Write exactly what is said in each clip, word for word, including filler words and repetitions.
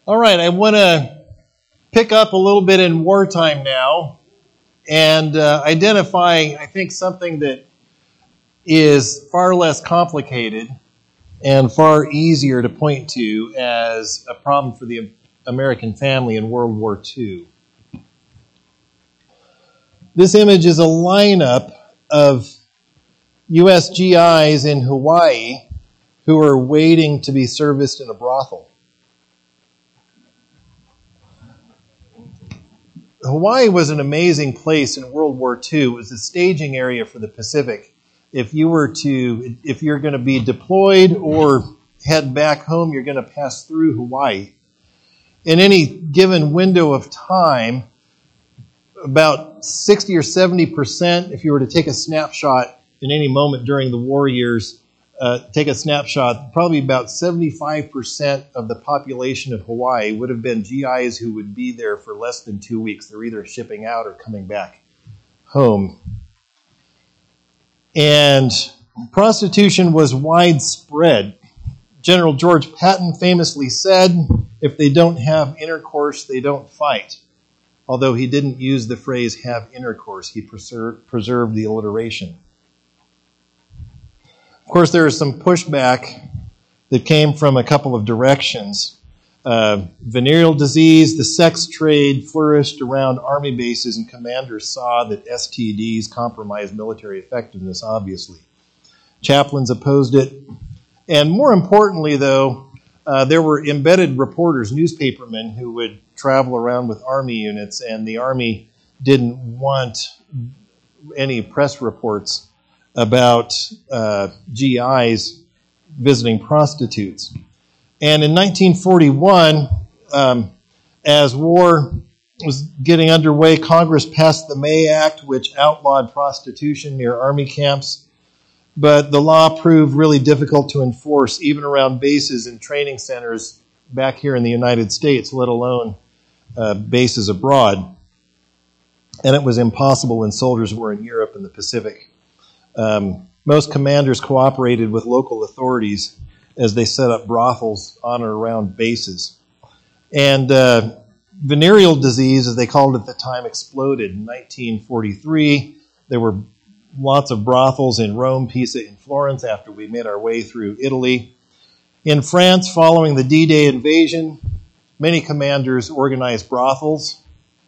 All right, I want to pick up a little bit in wartime now and uh, identify, I think, something that is far less complicated and far easier to point to as a problem for the American family in World War Two. This image is a lineup of U S G Is in Hawaii who are waiting to be serviced in a brothel. Hawaii was an amazing place in World War Two. It was a staging area for the Pacific. If you were to, if you're going to be deployed or head back home, you're going to pass through Hawaii. In any given window of time, about sixty or seventy percent, if you were to take a snapshot in any moment during the war years, uh, take a snapshot, probably about seventy-five percent of the population of Hawaii would have been G Is who would be there for less than two weeks. They're either shipping out or coming back home. And prostitution was widespread. General George Patton famously said, if they don't have intercourse, they don't fight. Although he didn't use the phrase have intercourse, he preserved, preserved the alliteration. Of course, there is some pushback that came from a couple of directions. Uh, venereal disease, the sex trade flourished around army bases, and commanders saw that S T Ds compromised military effectiveness, obviously. Chaplains opposed it. And more importantly, though, uh, there were embedded reporters, newspapermen, who would travel around with army units, and the army didn't want any press reports about uh, G Is visiting prostitutes. And in nineteen forty-one, um, as war was getting underway, Congress passed the May Act, which outlawed prostitution near army camps. But the law proved really difficult to enforce, even around bases and training centers back here in the United States, let alone uh, bases abroad. And it was impossible when soldiers were in Europe and the Pacific. Um, most commanders cooperated with local authorities as they set up brothels on or around bases. And uh, venereal disease, as they called it at the time, exploded. In nineteen forty-three, there were lots of brothels in Rome, Pisa, and Florence after we made our way through Italy. In France, following the D-Day invasion, many commanders organized brothels.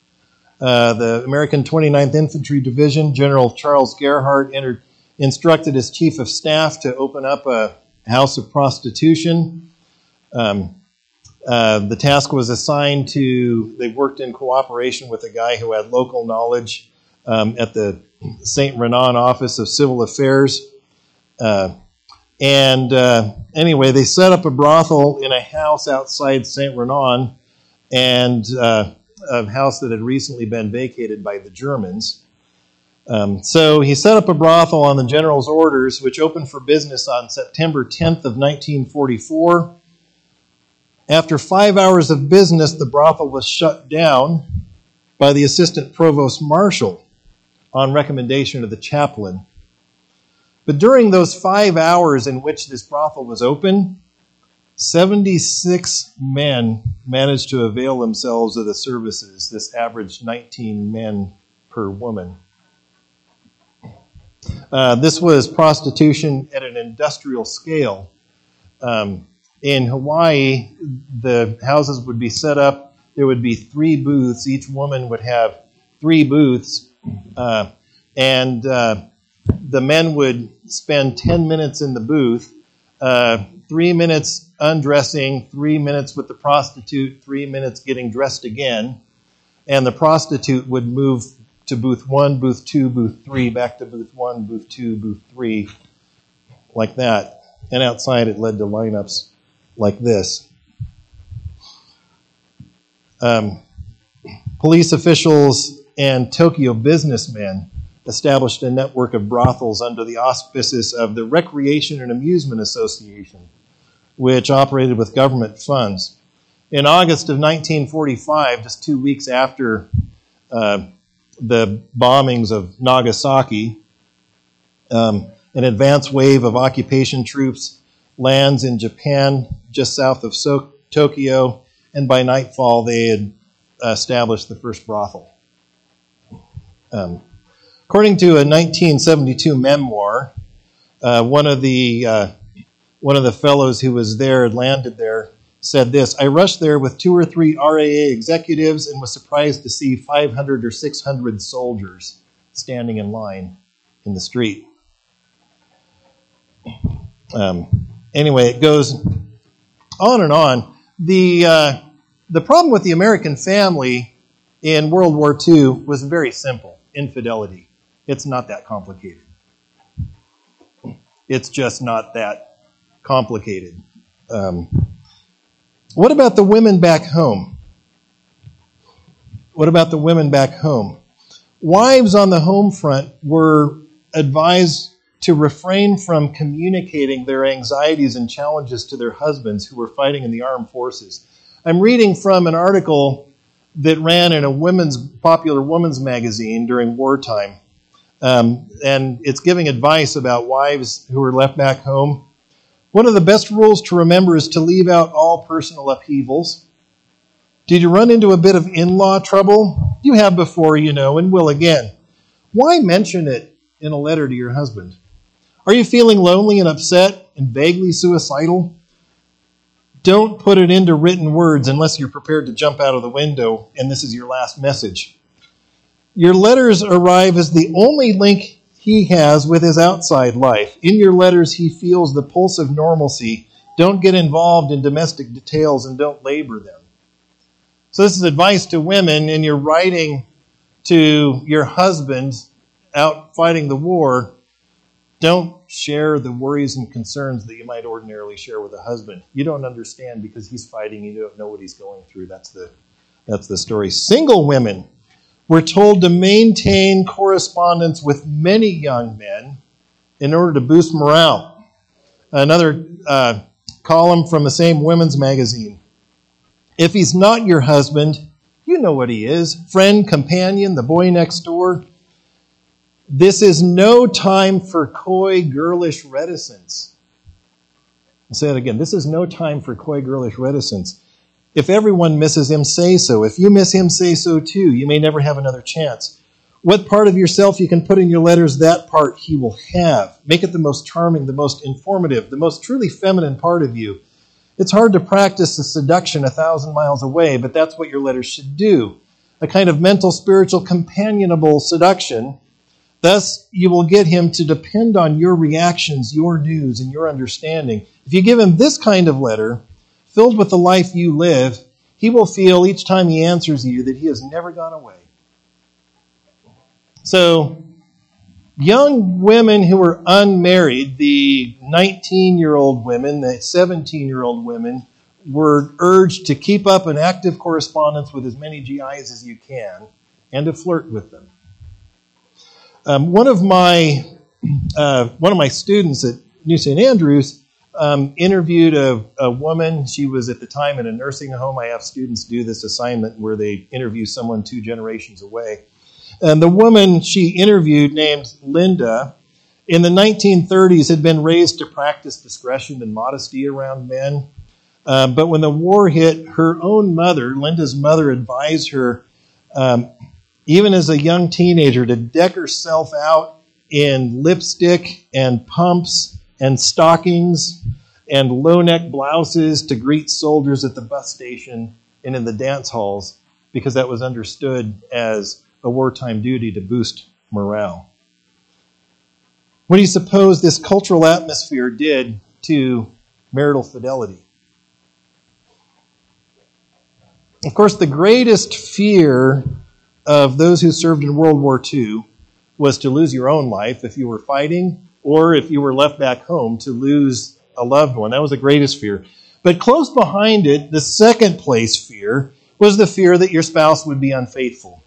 Uh, the American twenty-ninth Infantry Division, General Charles Gerhardt, entered, instructed his chief of staff to open up a house of prostitution. Um, uh, the task was assigned to, they worked in cooperation with a guy who had local knowledge um, at the Saint Renan Office of Civil Affairs. Uh, and uh, anyway, they set up a brothel in a house outside Saint Renan, and uh, a house that had recently been vacated by the Germans. Um, so he set up a brothel on the general's orders, which opened for business on September tenth of nineteen forty-four. After five hours of business, the brothel was shut down by the assistant provost marshal on recommendation of the chaplain. But during those five hours in which this brothel was open, seventy-six men managed to avail themselves of the services. This averaged nineteen men per woman. Uh, this was prostitution at an industrial scale. Um, in Hawaii, the houses would be set up. There would be three booths. Each woman would have three booths. Uh, and uh, the men would spend ten minutes in the booth, uh, three minutes undressing, three minutes with the prostitute, three minutes getting dressed again. And the prostitute would move to booth one, booth two, booth three, back to booth one, booth two, booth three, like that. And outside it led to lineups like this. Um, police officials and Tokyo businessmen established a network of brothels under the auspices of the Recreation and Amusement Association, which operated with government funds. In August of nineteen forty-five, just two weeks after uh, the bombings of Nagasaki, um, an advance wave of occupation troops lands in Japan just south of so- Tokyo, and by nightfall they had established the first brothel. Um, according to a nineteen seventy-two memoir, uh, one of the uh, one of the fellows who was there, had landed there, said this: "I rushed there with two or three R A A executives and was surprised to see five hundred or six hundred soldiers standing in line in the street." Um, anyway, it goes on and on. The uh, the problem with the American family in World War Two was very simple: infidelity. It's not that complicated. It's just not that complicated. Um, what about the women back home? What about the women back home? Wives on the home front were advised to refrain from communicating their anxieties and challenges to their husbands who were fighting in the armed forces. I'm reading from an article that ran in a women's popular women's magazine during wartime, um, and it's giving advice about wives who are left back home. One of the best rules to remember is to leave out all personal upheavals. Did you run into a bit of in-law trouble? You have before, you know, and will again. Why mention it in a letter to your husband? Are you feeling lonely and upset and vaguely suicidal? Don't put it into written words unless you're prepared to jump out of the window and this is your last message. Your letters arrive as the only link he has with his outside life. In your letters, he feels the pulse of normalcy. Don't get involved in domestic details and don't labor them. So this is advice to women, and you're writing to your husband out fighting the war. Don't share the worries and concerns that you might ordinarily share with a husband. You don't understand because he's fighting. You don't know what he's going through. That's the, that's the story. Single women were told to maintain correspondence with many young men in order to boost morale. Another uh, column from the same women's magazine. If he's not your husband, you know what he is. Friend, companion, the boy next door. This is no time for coy, girlish reticence. I'll say it again. This is no time for coy, girlish reticence. If everyone misses him, say so. If you miss him, say so too. You may never have another chance. What part of yourself you can put in your letters, that part he will have. Make it the most charming, the most informative, the most truly feminine part of you. It's hard to practice the seduction a thousand miles away, but that's what your letters should do. A kind of mental, spiritual, companionable seduction. Thus, you will get him to depend on your reactions, your news, and your understanding. If you give him this kind of letter, filled with the life you live, he will feel each time he answers you that he has never gone away. So, young women who are unmarried, the nineteen-year-old women, the seventeen-year-old women, were urged to keep up an active correspondence with as many G Is as you can and to flirt with them. Um, one of my uh, one of my students at New Saint Andrews um, interviewed a, a woman. She was at the time in a nursing home. I have students do this assignment where they interview someone two generations away. And the woman she interviewed, named Linda, in the nineteen thirties had been raised to practice discretion and modesty around men. Um, but when the war hit, her own mother, Linda's mother, advised her, um, even as a young teenager, to deck herself out in lipstick and pumps and stockings and low-neck blouses to greet soldiers at the bus station and in the dance halls, because that was understood as a wartime duty to boost morale. What do you suppose this cultural atmosphere did to marital fidelity? Of course, the greatest fear of those who served in World War Two was to lose your own life if you were fighting, or if you were left back home to lose a loved one. That was the greatest fear. But close behind it, the second place fear was the fear that your spouse would be unfaithful.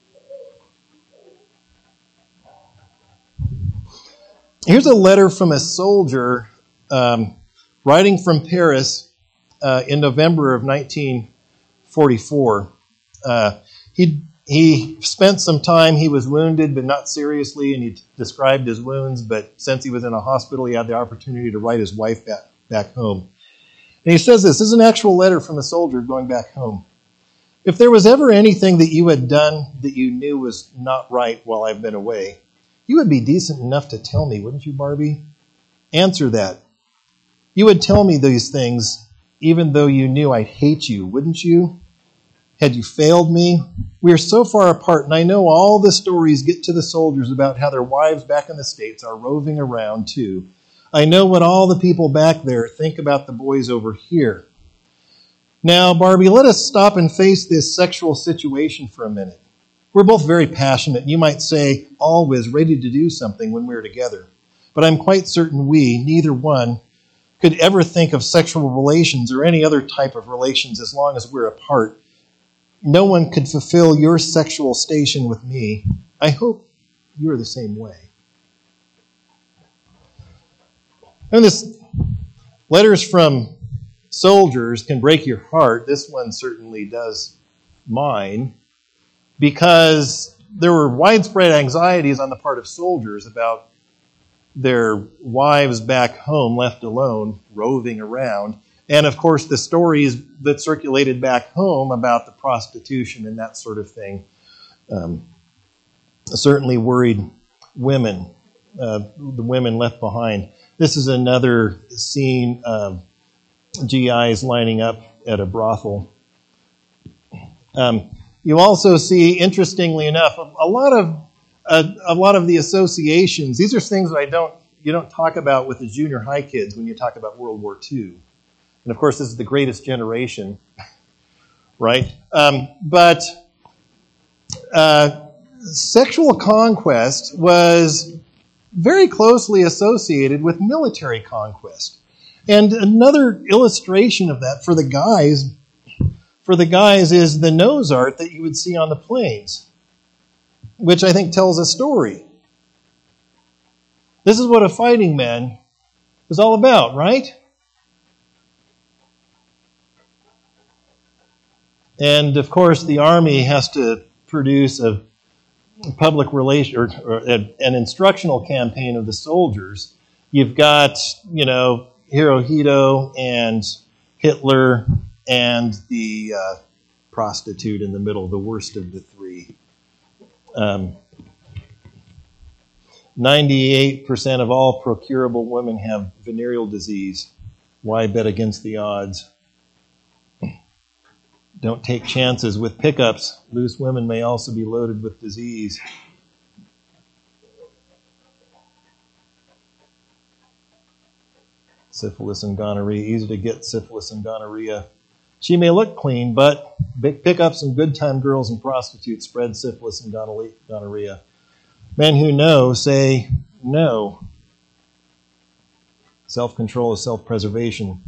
Here's a letter from a soldier um, writing from Paris uh, in November of nineteen forty-four. Uh, he he spent some time. He was wounded, but not seriously, and he described his wounds. But since he was in a hospital, he had the opportunity to write his wife back, back home. And he says this, this is an actual letter from a soldier going back home. If there was ever anything that you had done that you knew was not right while I've been away, you would be decent enough to tell me, wouldn't you, Barbie? Answer that. You would tell me these things even though you knew I'd hate you, wouldn't you? Had you failed me? We are so far apart, and I know all the stories get to the soldiers about how their wives back in the States are roving around too. I know what all the people back there think about the boys over here. Now, Barbie, let us stop and face this sexual situation for a minute. We're both very passionate, and you might say always ready to do something when we're together. But I'm quite certain we, neither one, could ever think of sexual relations or any other type of relations as long as we're apart. No one could fulfill your sexual station with me. I hope you're the same way. And this letters from soldiers can break your heart. This one certainly does mine, because there were widespread anxieties on the part of soldiers about their wives back home left alone, roving around. And of course, the stories that circulated back home about the prostitution and that sort of thing um, certainly worried women, uh, the women left behind. This is another scene of G Is lining up at a brothel. Um, you also see, interestingly enough, a, a lot of a, a lot of the associations. These are things that I don't you don't talk about with the junior high kids when you talk about World War Two. And of course, this is the greatest generation, right? Um, but uh, sexual conquest was very closely associated with military conquest. And another illustration of that for the guys, for the guys is the nose art that you would see on the planes, which I think tells a story. This is what a fighting man is all about, right? And of course, the Army has to produce a public relation or, or a, an instructional campaign of the soldiers. You've got, you know, Hirohito and Hitler and the uh, prostitute in the middle, the worst of the three. Um, ninety-eight percent of all procurable women have venereal disease. Why bet against the odds? Don't take chances with pickups. Loose women may also be loaded with disease. Syphilis and gonorrhea. Easy to get syphilis and gonorrhea. She may look clean, but big pickups and good time girls and prostitutes spread syphilis and gonorrhea. Men who know say no. Self-control is self-preservation.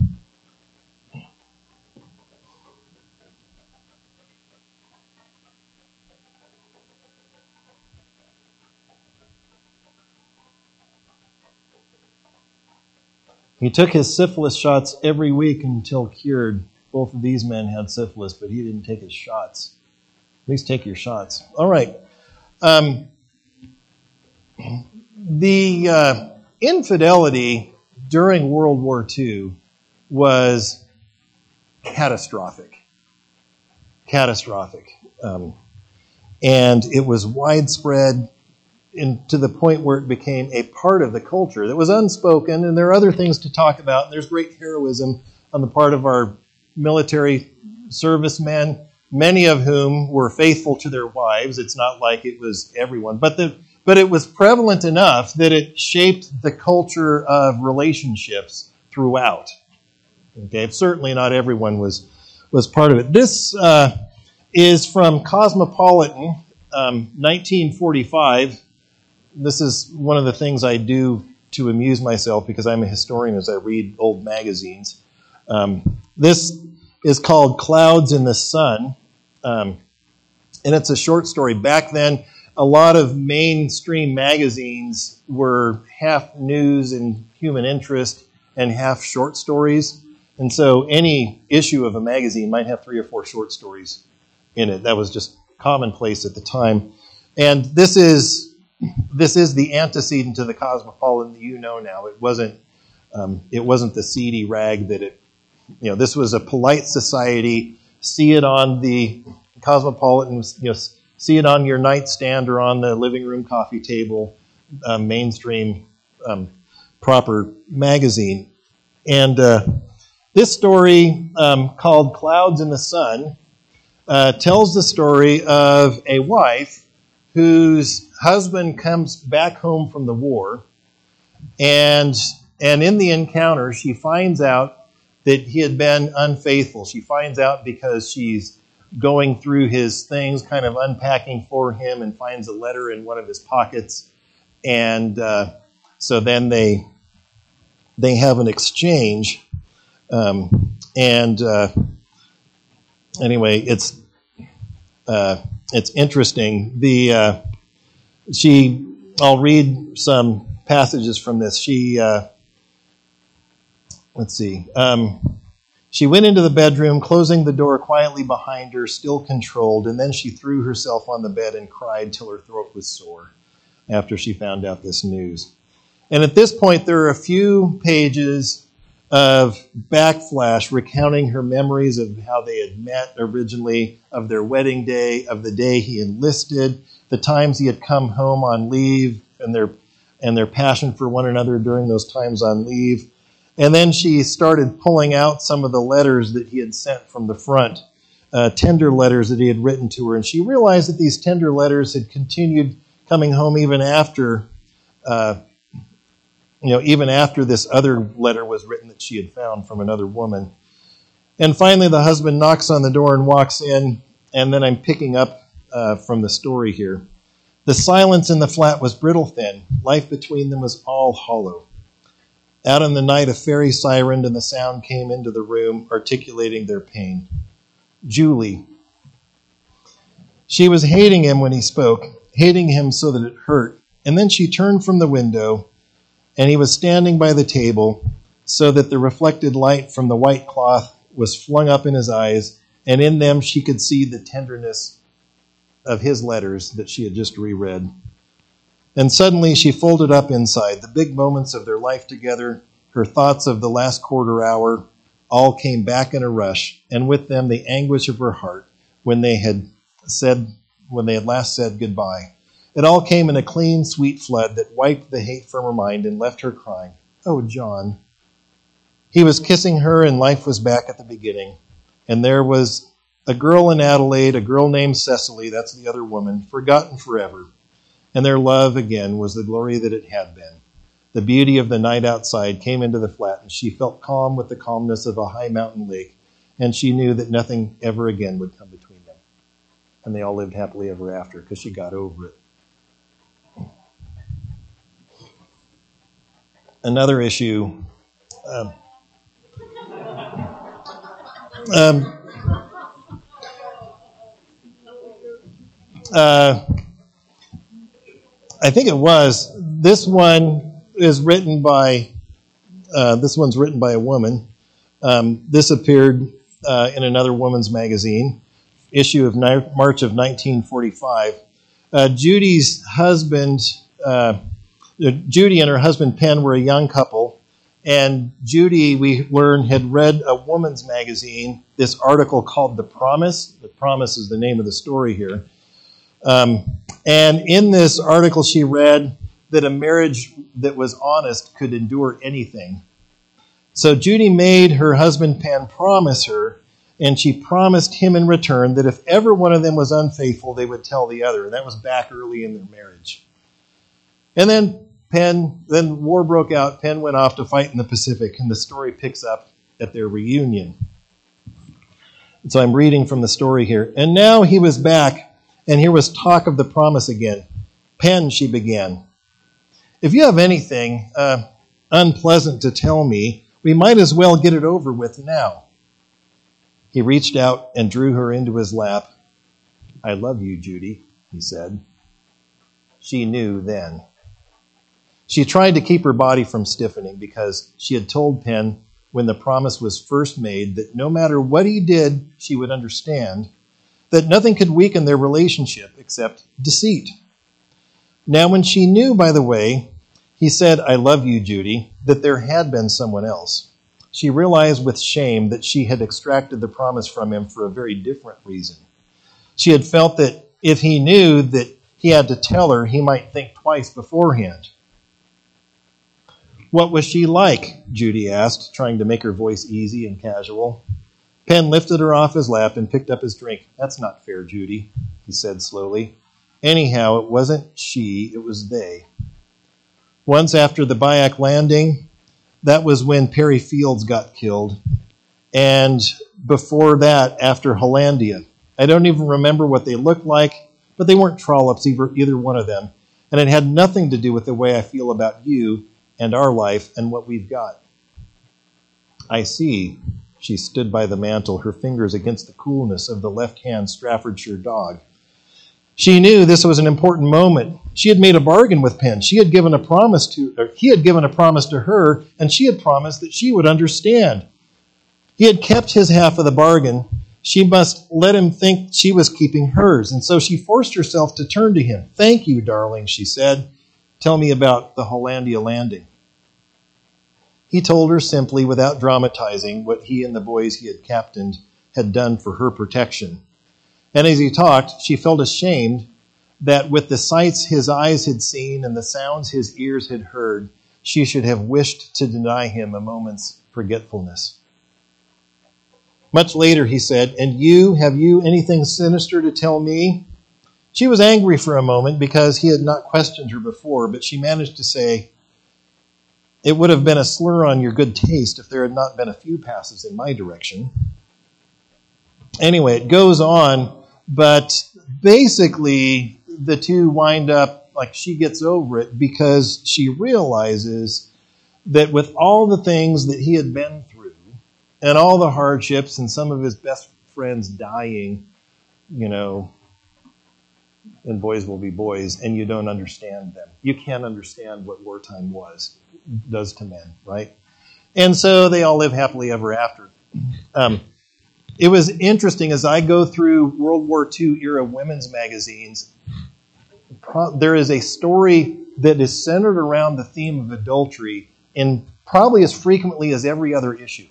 He took his syphilis shots every week until cured. Both of these men had syphilis, but he didn't take his shots. At least take your shots. All right. Um, the uh, infidelity during World War Two was catastrophic. Catastrophic. Um, and it was widespread in, to the point where it became a part of the culture that was unspoken, and there are other things to talk about. And there's great heroism on the part of our military servicemen, many of whom were faithful to their wives. It's not like it was everyone, but the but it was prevalent enough that it shaped the culture of relationships throughout. Okay, certainly not everyone was was part of it. This uh, is from Cosmopolitan, um, nineteen forty-five. This is one of the things I do to amuse myself because I'm a historian as I read old magazines. Um, this is called Clouds in the Sun, um, and it's a short story. Back then, a lot of mainstream magazines were half news and human interest and half short stories. And so any issue of a magazine might have three or four short stories in it. That was just commonplace at the time. And this is this is the antecedent to the Cosmopolitan that you know now. It wasn't um, it wasn't the seedy rag that it you know, this was a polite society. See it on the Cosmopolitan, you know, see it on your nightstand or on the living room coffee table, uh, mainstream, um, proper magazine. And uh, this story, um, called Clouds in the Sun, uh, tells the story of a wife whose husband comes back home from the war, and and in the encounter, she finds out that he had been unfaithful. She finds out because she's going through his things, kind of unpacking for him, and finds a letter in one of his pockets. And uh, so then they they have an exchange. Um, and uh, anyway, it's uh, it's interesting. The uh, she I'll read some passages from this. She. Uh, Let's see. Um, she went into the bedroom, closing the door quietly behind her, still controlled, and then she threw herself on the bed and cried till her throat was sore after she found out this news. And at this point, there are a few pages of backflash recounting her memories of how they had met originally, of their wedding day, of the day he enlisted, the times he had come home on leave, and their and their passion for one another during those times on leave. And then she started pulling out some of the letters that he had sent from the front, uh, tender letters that he had written to her. And she realized that these tender letters had continued coming home even after, uh, you know, even after this other letter was written that she had found from another woman. And finally, the husband knocks on the door and walks in. And then I'm picking up uh, from the story here. The silence in the flat was brittle thin. Life between them was all hollow. Out in the night, a fairy sirened, and the sound came into the room, articulating their pain. Julie. She was hating him when he spoke, hating him so that it hurt. And then she turned from the window, and he was standing by the table, so that the reflected light from the white cloth was flung up in his eyes, and in them she could see the tenderness of his letters that she had just reread. And suddenly she folded up inside. The big moments of their life together, her thoughts of the last quarter hour, all came back in a rush, and with them the anguish of her heart when they had said, when they had last said goodbye. It all came in a clean, sweet flood that wiped the hate from her mind and left her crying, "Oh, John." He was kissing her, and life was back at the beginning. And there was a girl in Adelaide, a girl named Cecily, that's the other woman, forgotten forever. And their love, again, was the glory that it had been. The beauty of the night outside came into the flat, and she felt calm with the calmness of a high mountain lake, and she knew that nothing ever again would come between them. And they all lived happily ever after, because she got over it. Another issue. Um, um, uh, I think it was. This one is written by, uh, this one's written by a woman. Um, this appeared uh, in another woman's magazine, issue of ni- March of nineteen forty-five. Uh, Judy's husband, uh, Judy and her husband Penn were a young couple, and Judy, we learned, had read a woman's magazine, this article called The Promise. The Promise is the name of the story here. Um, and in this article, she read that a marriage that was honest could endure anything. So Judy made her husband Penn promise her, and she promised him in return that if ever one of them was unfaithful, they would tell the other. And that was back early in their marriage. And then Penn, then war broke out. Penn went off to fight in the Pacific, and the story picks up at their reunion. So I'm reading from the story here. And now he was back. And here was talk of the promise again. Penn, she began, if you have anything uh, unpleasant to tell me, we might as well get it over with now. He reached out and drew her into his lap. I love you, Judy, he said. She knew then. She tried to keep her body from stiffening because she had told Penn when the promise was first made that no matter what he did, she would understand, that nothing could weaken their relationship except deceit. Now, when she knew, by the way, he said, I love you, Judy, that there had been someone else. she realized with shame that she had extracted the promise from him for a very different reason. She had felt that if he knew that he had to tell her, he might think twice beforehand. What was she like? Judy asked, trying to make her voice easy and casual. Penn lifted her off his lap and picked up his drink. That's not fair, Judy, he said slowly. Anyhow, it wasn't she, it was they. Once after the Bayak landing, that was when Perry Fields got killed. And before that, after Hollandia. I don't even remember what they looked like, but they weren't trollops, either, either one of them. And it had nothing to do with the way I feel about you and our life and what we've got. I see. She stood by the mantel, her fingers against the coolness of the left-hand Staffordshire dog. She knew this was an important moment. She had made a bargain with Penn. She had given a promise to, or he had given a promise to her, and she had promised that she would understand. He had kept his half of the bargain. She must let him think she was keeping hers, and so she forced herself to turn to him. Thank you, darling, she said. Tell me about the Hollandia landing. He told her simply, without dramatizing, what he and the boys he had captained had done for her protection. And as he talked, she felt ashamed that with the sights his eyes had seen and the sounds his ears had heard, she should have wished to deny him a moment's forgetfulness. Much later, he said, "And you, have you anything sinister to tell me?" She was angry for a moment because he had not questioned her before, but she managed to say, "It would have been a slur on your good taste if there had not been a few passes in my direction." Anyway, it goes on, but basically the two wind up, like she gets over it because she realizes that with all the things that he had been through and all the hardships and some of his best friends dying, you know, and boys will be boys, and you don't understand them. You can't understand what wartime was, does to men, right? And so they all live happily ever after. Um, it was interesting as I go through World War Two era women's magazines, pro- there is a story that is centered around the theme of adultery in probably as frequently as every other issue.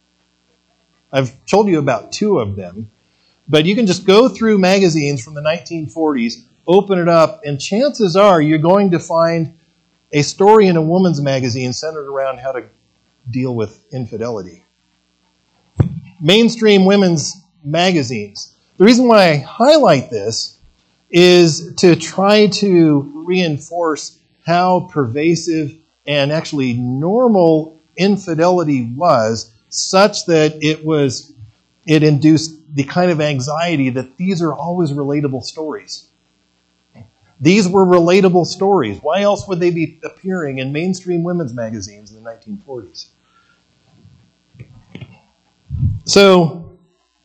I've told you about two of them, but you can just go through magazines from the nineteen forties, open it up, and chances are you're going to find a story in a woman's magazine centered around how to deal with infidelity. Mainstream women's magazines. The reason why I highlight this is to try to reinforce how pervasive and actually normal infidelity was, such that it was it induced the kind of anxiety that these are always relatable stories. These were relatable stories. Why else would they be appearing in mainstream women's magazines in the nineteen forties? So,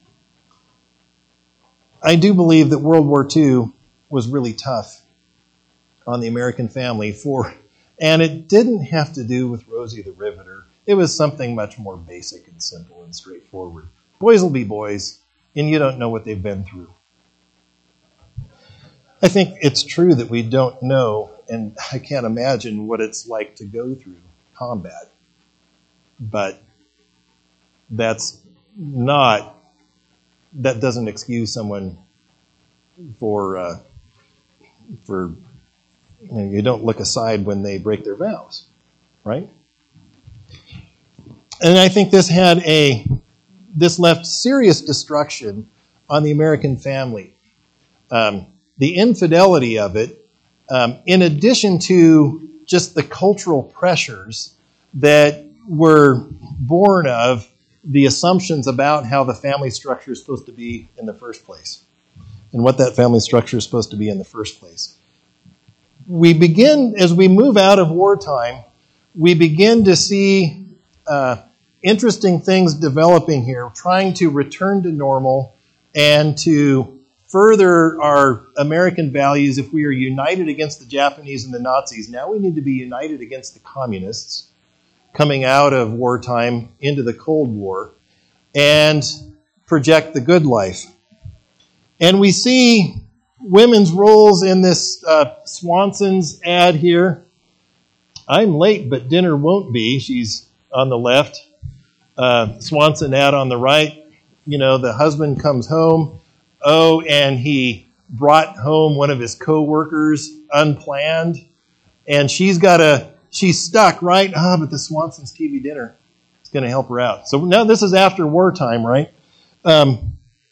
I do believe that World War Two was really tough on the American family for, and it didn't have to do with Rosie the Riveter. It was something much more basic and simple and straightforward. Boys will be boys, and you don't know what they've been through. I think it's true that we don't know, and I can't imagine what it's like to go through combat. But that's not, that doesn't excuse someone for, uh, for you know, you don't look aside when they break their vows, right? And I think this had a, this left serious destruction on the American family. Um, the infidelity of it, um, in addition to just the cultural pressures that were born of the assumptions about how the family structure is supposed to be in the first place and what that family structure is supposed to be in the first place. We begin, as we move out of wartime, we begin to see uh, interesting things developing here, trying to return to normal and to further our American values. If we are united against the Japanese and the Nazis, now we need to be united against the communists coming out of wartime into the Cold War and project the good life. And we see women's roles in this uh, Swanson's ad here. I'm late, but dinner won't be. She's on the left. Uh, Swanson ad on the right, you know, the husband comes home, oh, and he brought home one of his co-workers unplanned, and she's got a, she's stuck, right? Ah, oh, but the Swanson's T V dinner is going to help her out. So now this is after wartime, right? Um,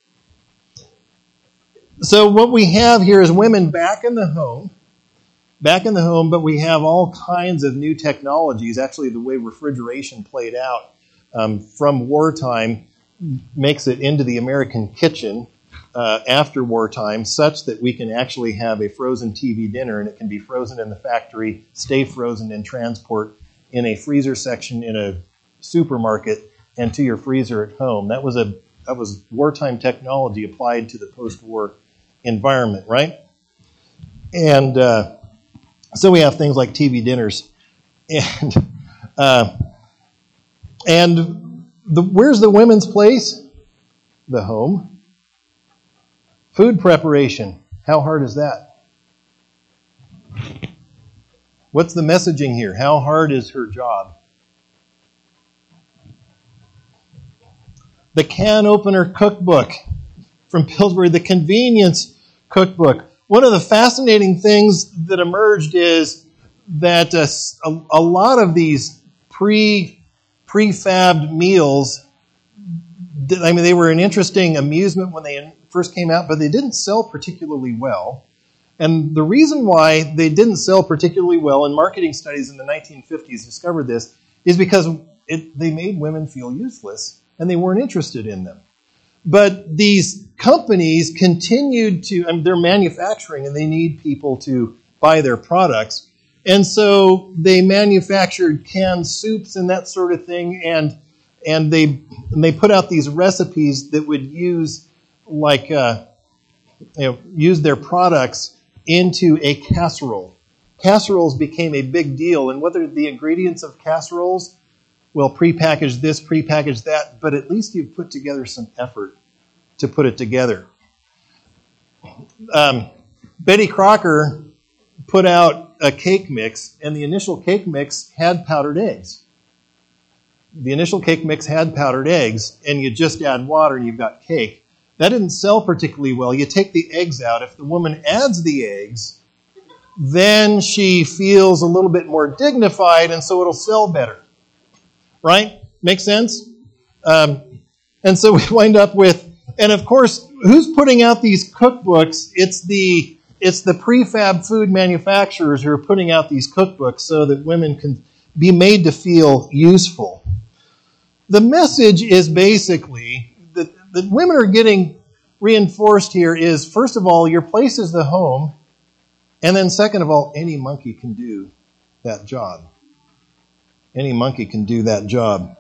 so what we have here is women back in the home, back in the home, but we have all kinds of new technologies. Actually, the way refrigeration played out um, from wartime makes it into the American kitchen uh, after wartime, such that we can actually have a frozen T V dinner, and it can be frozen in the factory, stay frozen in transport in a freezer section in a supermarket, and to your freezer at home. That was a that was wartime technology applied to the post-war environment, right? And uh, so we have things like T V dinners, and uh, and the, where's the women's place? The home. Food preparation. How hard is that? What's the messaging here? How hard is her job? The can opener cookbook from Pillsbury, the convenience cookbook. One of the fascinating things that emerged is that uh, a, a lot of these pre prefabbed meals, I mean, they were an interesting amusement when they first came out, but they didn't sell particularly well. And the reason why they didn't sell particularly well, and marketing studies in the nineteen fifties discovered this, is because it, they made women feel useless, and they weren't interested in them. But these companies continued to, I mean, they're manufacturing, and they need people to buy their products. And so they manufactured canned soups and that sort of thing, and and they and they put out these recipes that would use like uh, you know use their products into a casserole. Casseroles became a big deal, and whether the ingredients of casseroles, well, prepackaged this, prepackaged that, but at least you've put together some effort to put it together. Um, Betty Crocker put out a cake mix, and the initial cake mix had powdered eggs. The initial cake mix had powdered eggs, and you just add water and you've got cake. That didn't sell particularly well. You take the eggs out. If the woman adds the eggs, then she feels a little bit more dignified, and so it'll sell better. Right? Make sense? Um, and so we wind up with, and of course, who's putting out these cookbooks? It's the it's the prefab food manufacturers who are putting out these cookbooks so that women can be made to feel useful. The message is basically that, that women are getting reinforced here is, first of all, your place is the home, and then second of all, any monkey can do that job. Any monkey can do that job.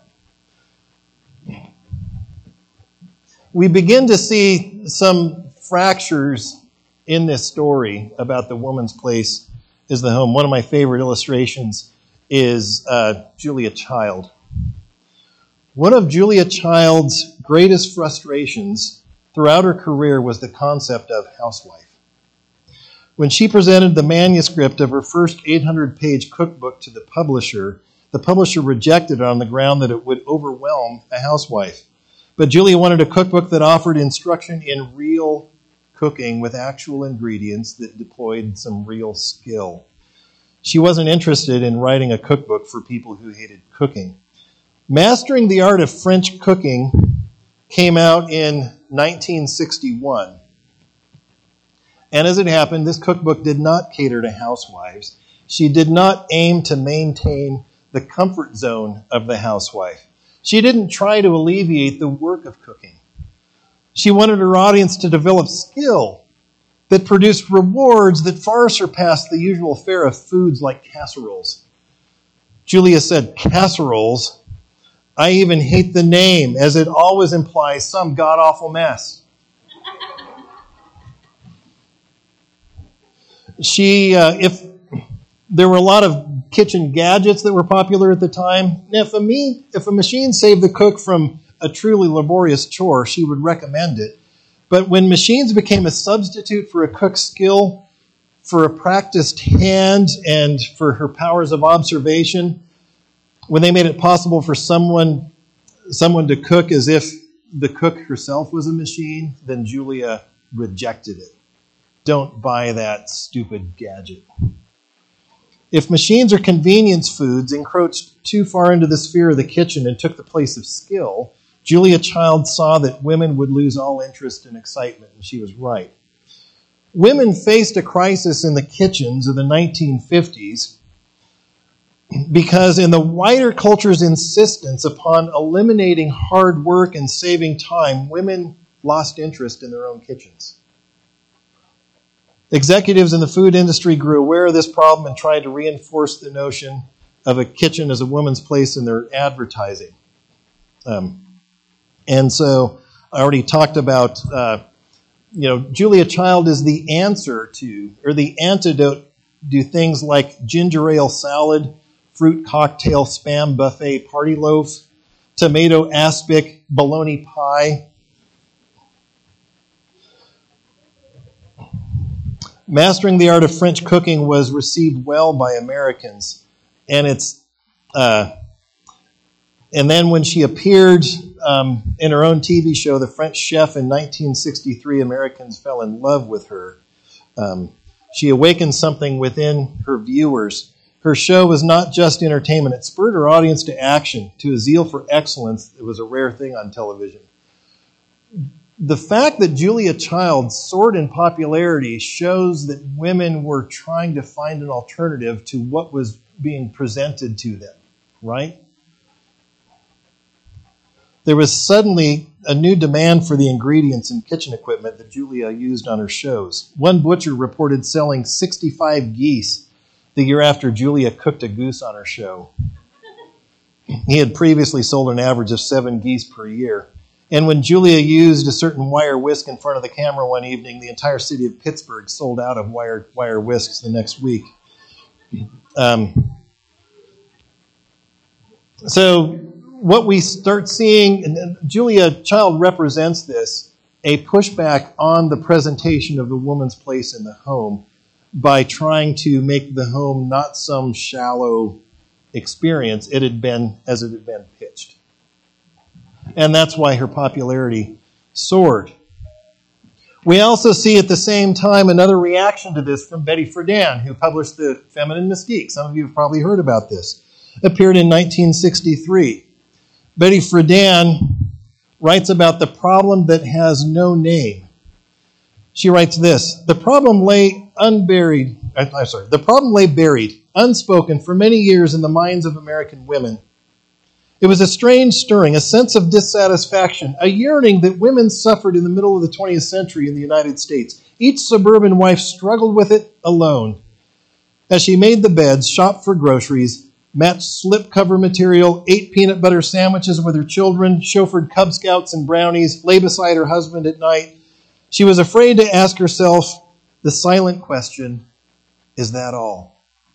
We begin to see some fractures in this story about the woman's place is the home. One of my favorite illustrations is uh, Julia Child. One of Julia Child's greatest frustrations throughout her career was the concept of housewife. When she presented the manuscript of her first eight hundred page cookbook to the publisher, the publisher rejected it on the ground that it would overwhelm a housewife. But Julia wanted a cookbook that offered instruction in real cooking with actual ingredients that deployed some real skill. She wasn't interested in writing a cookbook for people who hated cooking. Mastering the Art of French Cooking came out in nineteen sixty-one. And as it happened, this cookbook did not cater to housewives. She did not aim to maintain the comfort zone of the housewife. She didn't try to alleviate the work of cooking. She wanted her audience to develop skill that produced rewards that far surpassed the usual fare of foods like casseroles. Julia said, "Casseroles? I even hate the name, as it always implies some god-awful mess." She, uh, if there were a lot of kitchen gadgets that were popular at the time, if a, me, if a machine saved the cook from a truly laborious chore, she would recommend it. But when machines became a substitute for a cook's skill, for a practiced hand, and for her powers of observation, when they made it possible for someone someone to cook as if the cook herself was a machine, then Julia rejected it. Don't buy that stupid gadget. If machines or convenience foods encroached too far into the sphere of the kitchen and took the place of skill, Julia Child saw that women would lose all interest and excitement, and she was right. Women faced a crisis in the kitchens of the nineteen fifties because in the wider culture's insistence upon eliminating hard work and saving time, women lost interest in their own kitchens. Executives in the food industry grew aware of this problem and tried to reinforce the notion of a kitchen as a woman's place in their advertising. Um, and so I already talked about, uh, you know, Julia Child is the answer to, or the antidote to things like ginger ale salad, fruit cocktail spam buffet party loaf, tomato aspic bologna pie. Mastering the art of French cooking was received well by Americans, and it's, uh, and then when she appeared um, in her own T V show, The French Chef, in nineteen sixty-three, Americans fell in love with her. Um, she awakened something within her viewers. Her show was not just entertainment; it spurred her audience to action, to a zeal for excellence that was a rare thing on television. The fact that Julia Child soared in popularity shows that women were trying to find an alternative to what was being presented to them, right? There was suddenly a new demand for the ingredients and kitchen equipment that Julia used on her shows. One butcher reported selling sixty-five geese the year after Julia cooked a goose on her show. He had previously sold an average of seven geese per year. And when Julia used a certain wire whisk in front of the camera one evening, the entire city of Pittsburgh sold out of wire, wire whisks the next week. Um, so what we start seeing, and Julia Child represents this, a pushback on the presentation of the woman's place in the home by trying to make the home not some shallow experience it had been as it had been pitched. And that's why her popularity soared. We also see at the same time another reaction to this from Betty Friedan, who published The Feminine Mystique. Some of you have probably heard about this. Appeared in nineteen sixty-three. Betty Friedan writes about the problem that has no name. She writes this: The problem lay unburied, I'm sorry, the problem lay buried, unspoken for many years in the minds of American women. It was a strange stirring, a sense of dissatisfaction, a yearning that women suffered in the middle of the twentieth century in the United States. Each suburban wife struggled with it alone. As she made the beds, shopped for groceries, matched slipcover material, ate peanut butter sandwiches with her children, chauffeured Cub Scouts and brownies, lay beside her husband at night, she was afraid to ask herself the silent question, is that all?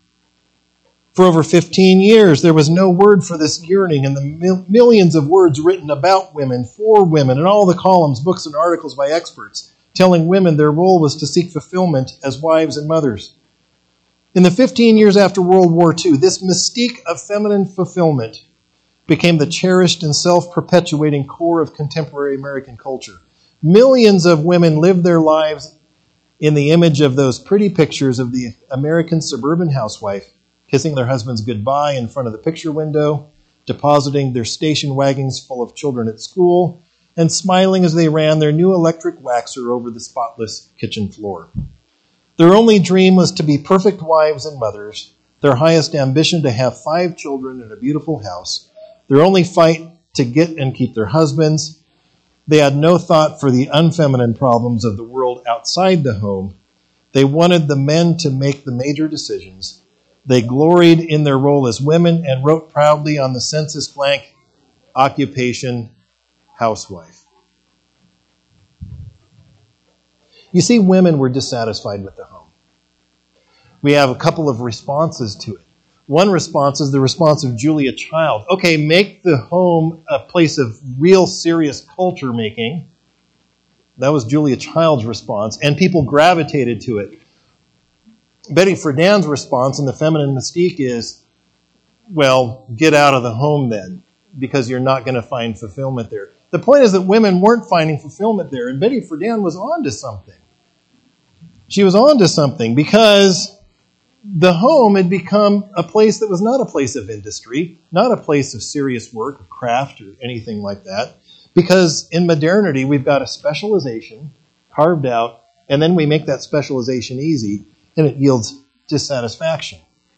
For over fifteen years, there was no word for this yearning, and the mil- millions of words written about women, for women, and all the columns, books, and articles by experts telling women their role was to seek fulfillment as wives and mothers. In the fifteen years after World War Two, this mystique of feminine fulfillment became the cherished and self-perpetuating core of contemporary American culture. Millions of women lived their lives in the image of those pretty pictures of the American suburban housewife, kissing their husbands goodbye in front of the picture window, depositing their station wagons full of children at school, and smiling as they ran their new electric waxer over the spotless kitchen floor. Their only dream was to be perfect wives and mothers, their highest ambition to have five children and a beautiful house, their only fight to get and keep their husbands. They had no thought for the unfeminine problems of the world outside the home. They wanted the men to make the major decisions. They gloried in their role as women and wrote proudly on the census blank, occupation, housewife. You see, women were dissatisfied with the home. We have a couple of responses to it. One response is the response of Julia Child. Okay, make the home a place of real serious culture making. That was Julia Child's response, and people gravitated to it. Betty Friedan's response in The Feminine Mystique is, well, get out of the home then. because you're not going to find fulfillment there. The point is that women weren't finding fulfillment there, and Betty Friedan was on to something. She was on to something because the home had become a place that was not a place of industry, not a place of serious work or craft or anything like that, because in modernity we've got a specialization carved out, and then we make that specialization easy, and it yields dissatisfaction.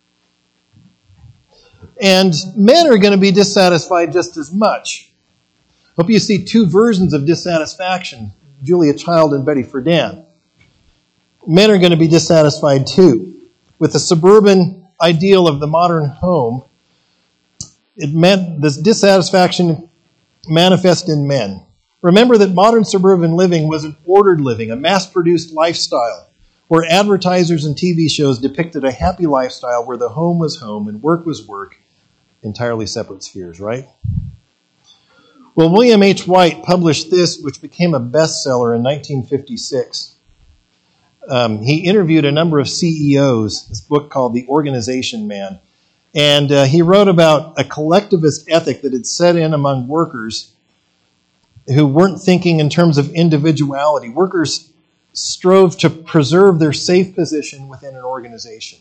And men are going to be dissatisfied just as much. Hope you see two versions of dissatisfaction, Julia Child and Betty Friedan. Men are going to be dissatisfied too. With the suburban ideal of the modern home, it meant this dissatisfaction manifests in men. Remember that modern suburban living was an ordered living, a mass-produced lifestyle, where advertisers and T V shows depicted a happy lifestyle where the home was home and work was work, entirely separate spheres, right? Well, William H. White published this, which became a bestseller in nineteen fifty-six. Um, he interviewed a number of C E Os, this book called The Organization Man, and uh, he wrote about a collectivist ethic that had set in among workers who weren't thinking in terms of individuality. Workers strove to preserve their safe position within an organization.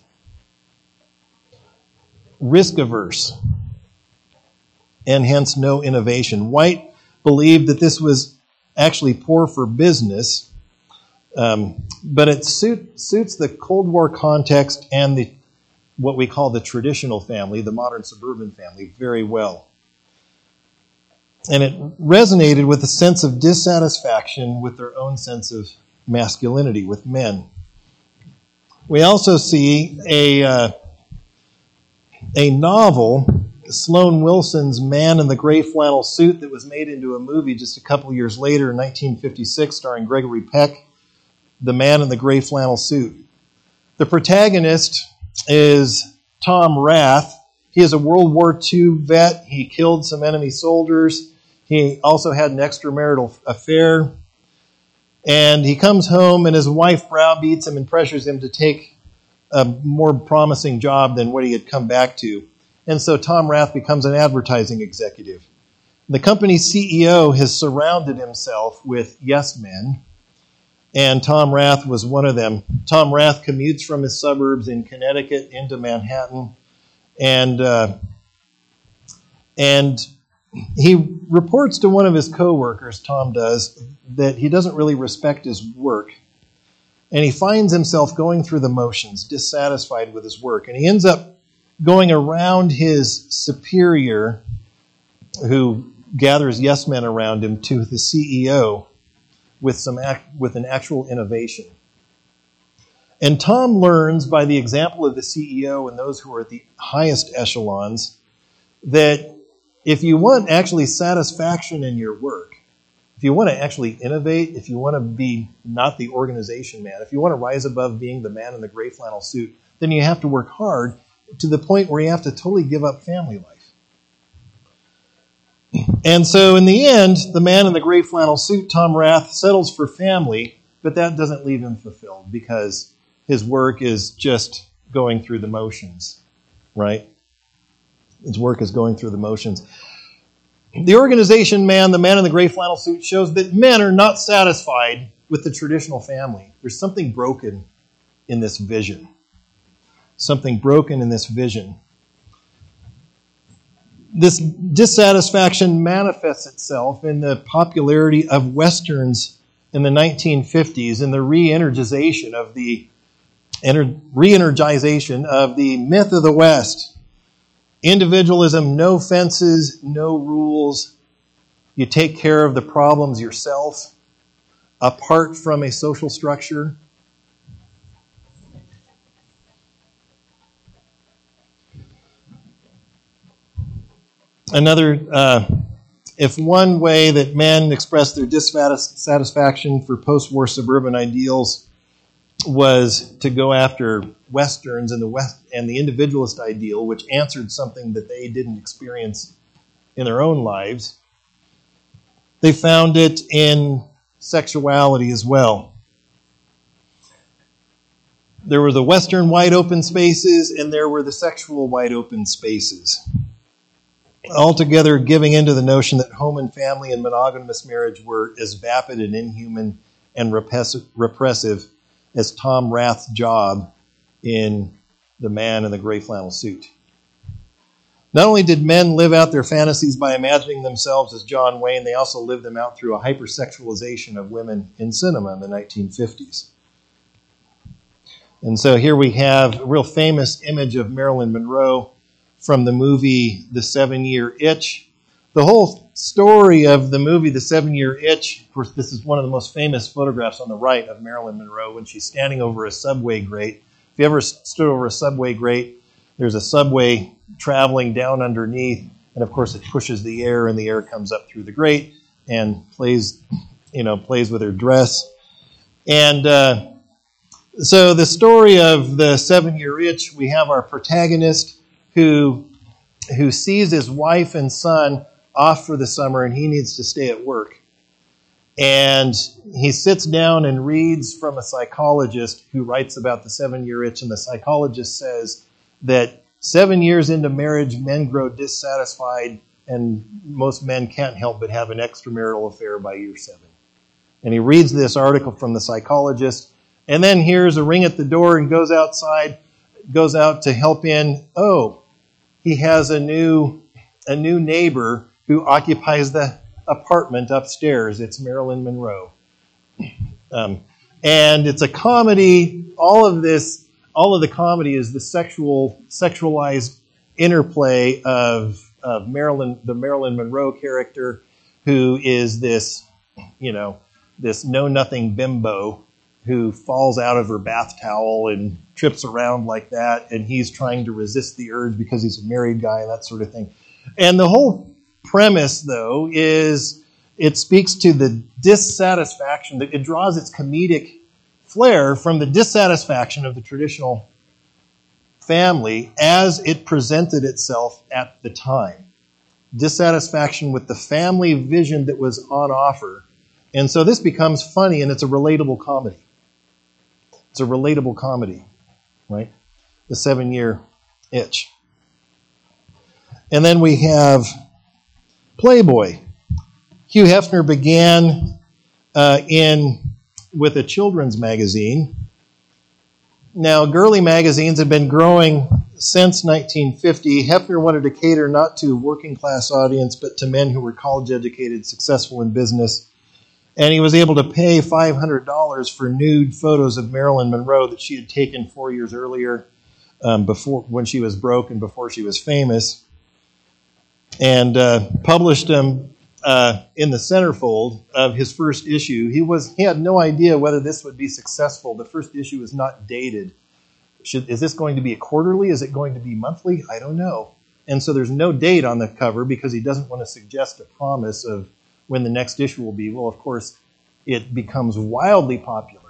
Risk averse, and hence no innovation. White believed that this was actually poor for business, um, but it suit, suits the Cold War context and the what we call the traditional family, the modern suburban family, very well. And it resonated with a sense of dissatisfaction with their own sense of masculinity, with men. We also see a uh, a novel, Sloan Wilson's Man in the Gray Flannel Suit, that was made into a movie just a couple years later in nineteen fifty-six, starring Gregory Peck, The Man in the Gray Flannel Suit. The protagonist is Tom Rath. He is a World War Two vet. He killed some enemy soldiers. He also had an extramarital affair. And he comes home and his wife browbeats him and pressures him to take a more promising job than what he had come back to. And so Tom Rath becomes an advertising executive. The company's C E O has surrounded himself with yes men, and Tom Rath was one of them. Tom Rath commutes from his suburbs in Connecticut into Manhattan, and uh, and he reports to one of his coworkers, Tom does, that he doesn't really respect his work. And he finds himself going through the motions, dissatisfied with his work. And he ends up going around his superior, who gathers yes men around him, to the C E O with some act, with an actual innovation. And Tom learns by the example of the C E O and those who are at the highest echelons that if you want actually satisfaction in your work, if you want to actually innovate, if you want to be not the organization man, if you want to rise above being the man in the gray flannel suit, then you have to work hard to the point where you have to totally give up family life. And so in the end, the man in the gray flannel suit, Tom Rath, settles for family, but that doesn't leave him fulfilled because his work is just going through the motions, right? His work is going through the motions. The organization man, the man in the gray flannel suit, shows that men are not satisfied with the traditional family. There's something broken in this vision. Something broken in this vision. This dissatisfaction manifests itself in the popularity of Westerns in the nineteen fifties and the re-energization of the re-energization of the myth of the West. Individualism, no fences, no rules. You take care of the problems yourself, apart from a social structure. Another, uh, if one way that men express their dissatisfaction for post-war suburban ideals was to go after Westerns and the West and the individualist ideal, which answered something that they didn't experience in their own lives, they found it in sexuality as well. There were the Western wide open spaces, and there were the sexual wide open spaces. altogether giving into the notion that home and family and monogamous marriage were as vapid and inhuman and repressive as Tom Rath's job in The Man in the Gray Flannel Suit. Not only did men live out their fantasies by imagining themselves as John Wayne, they also lived them out through a hypersexualization of women in cinema in the nineteen fifties. And so here we have a real famous image of Marilyn Monroe from the movie The Seven-Year Itch. The whole story of the movie The Seven-Year Itch, of course, this is one of the most famous photographs on the right of Marilyn Monroe when she's standing over a subway grate. If you ever stood over a subway grate, there's a subway traveling down underneath, and of course it pushes the air, and the air comes up through the grate and plays, you know, plays with her dress. And uh, so the story of The Seven-Year Itch, we have our protagonist who who sees his wife and son off for the summer, and he needs to stay at work. And he sits down and reads from a psychologist who writes about the seven-year itch, and the psychologist says that seven years into marriage, men grow dissatisfied, and most men can't help but have an extramarital affair by year seven. And he reads this article from the psychologist, and then hears a ring at the door and goes outside, goes out to help in. Oh, he has a new a new neighbor who occupies the apartment upstairs. It's Marilyn Monroe. Um, and it's a comedy. All of this, all of the comedy is the sexual, sexualized interplay of, of Marilyn, the Marilyn Monroe character, who is this, you know, this know-nothing bimbo who falls out of her bath towel and trips around like that, and he's trying to resist the urge because he's a married guy and that sort of thing. And the whole premise, though, is it speaks to the dissatisfaction, that it draws its comedic flair from the dissatisfaction of the traditional family as it presented itself at the time. Dissatisfaction with the family vision that was on offer. And so this becomes funny, and it's a relatable comedy. It's a relatable comedy, right? The Seven-Year Itch. And then we have Playboy. Hugh Hefner began uh, in with a children's magazine. Now, girly magazines have been growing since nineteen fifty. Hefner wanted to cater not to a working-class audience, but to men who were college-educated, successful in business. And he was able to pay five hundred dollars for nude photos of Marilyn Monroe that she had taken four years earlier, um, before when she was broke and before she was famous, and uh, published them uh, in the centerfold of his first issue. He was he had no idea whether this would be successful. The first issue is not dated. Should, is this going to be a quarterly? Is it going to be monthly? I don't know. And so there's no date on the cover because he doesn't want to suggest a promise of when the next issue will be. Well, of course, it becomes wildly popular.